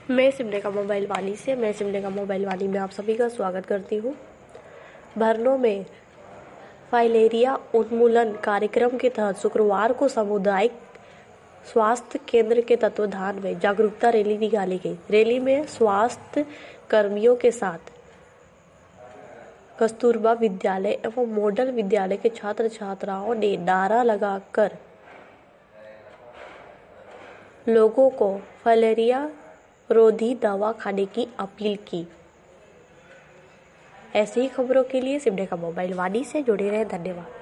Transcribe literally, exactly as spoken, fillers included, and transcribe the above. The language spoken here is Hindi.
मैं सिमरेखा मोबाइल वाली से मैं सिमरेखा मोबाइल वाली में आप सभी का स्वागत करती हूँ। भरनों में फाइलेरिया उन्मूलन कार्यक्रम के तहत शुक्रवार को सामुदायिक स्वास्थ्य केंद्र के तत्वाधान में जागरूकता रैली निकाली गई। रैली में स्वास्थ्य कर्मियों के साथ कस्तूरबा विद्यालय एवं मॉडल विद्यालय के छात्र छात्राओं ने नारा लगाकर लोगों को फाइलेरिया रोधी दवा खाने की अपील की। ऐसी ही खबरों के लिए सिमरेखा मोबाइल वाणी से जुड़े रहें। धन्यवाद।